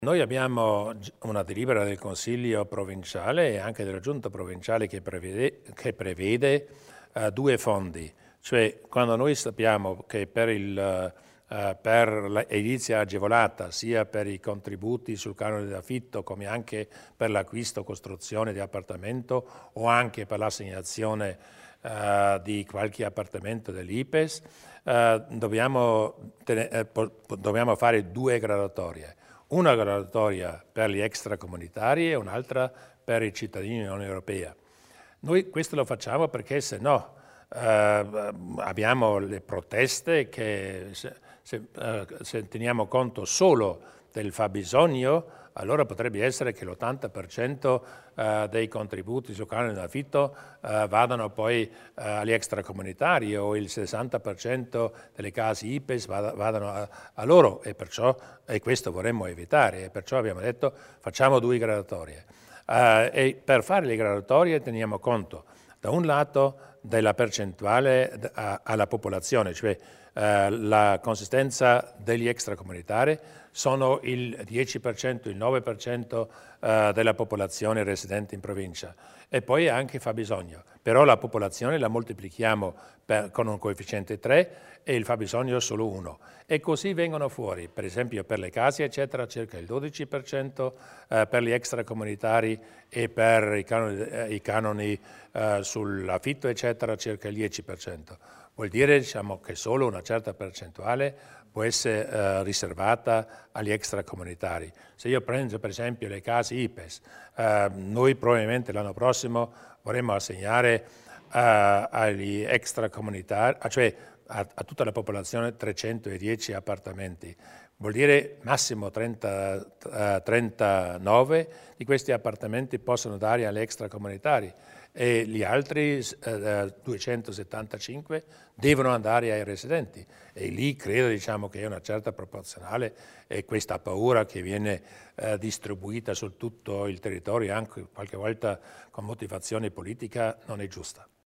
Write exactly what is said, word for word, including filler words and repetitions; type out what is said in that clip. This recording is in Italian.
Noi abbiamo gi- una delibera del Consiglio provinciale e anche della Giunta provinciale che prevede, che prevede eh, due fondi, cioè quando noi sappiamo che per il, eh, per l'edilizia agevolata, sia per i contributi sul canone d'affitto come anche per l'acquisto o costruzione di appartamento o anche per l'assegnazione eh, di qualche appartamento dell'I P E S, eh, dobbiamo, tene- eh, po- dobbiamo fare due graduatorie. Una graduatoria per gli extracomunitari e un'altra per i cittadini dell'Unione Europea. Noi questo lo facciamo perché se no eh, abbiamo le proteste che se, se, eh, se teniamo conto solo del fabbisogno, allora potrebbe essere che l'ottanta per cento eh, dei contributi sul canone d'affitto eh, vadano poi eh, agli extracomunitari o il sessanta per cento delle case I P E S vada, vadano a, a loro e, perciò, e questo vorremmo evitare e perciò abbiamo detto facciamo due graduatorie. Eh, e per fare le graduatorie teniamo conto da un lato della percentuale alla popolazione, cioè eh, la consistenza degli extracomunitari sono il dieci per cento, il nove per cento eh, della popolazione residente in provincia e poi anche fabbisogno, però la popolazione la moltiplichiamo per, con un coefficiente tre e il fabbisogno è solo uno e così vengono fuori, per esempio per le case eccetera circa il dodici per cento, eh, per gli extracomunitari e per i canoni, eh, i canoni eh, sull'affitto eccetera circa il dieci per cento. Vuol dire diciamo, che solo una certa percentuale può essere eh, riservata agli extracomunitari. Se io prendo per esempio le case I P E S, eh, noi probabilmente l'anno prossimo vorremmo assegnare eh, agli extracomunitari, cioè a, a tutta la popolazione trecentodieci appartamenti. Vuol dire massimo trenta, trentanove di questi appartamenti possono dare agli extracomunitari e gli altri eh, duecentosettantacinque devono andare ai residenti e lì credo diciamo, che è una certa proporzionale e questa paura che viene eh, distribuita su tutto il territorio anche qualche volta con motivazione politica non è giusta.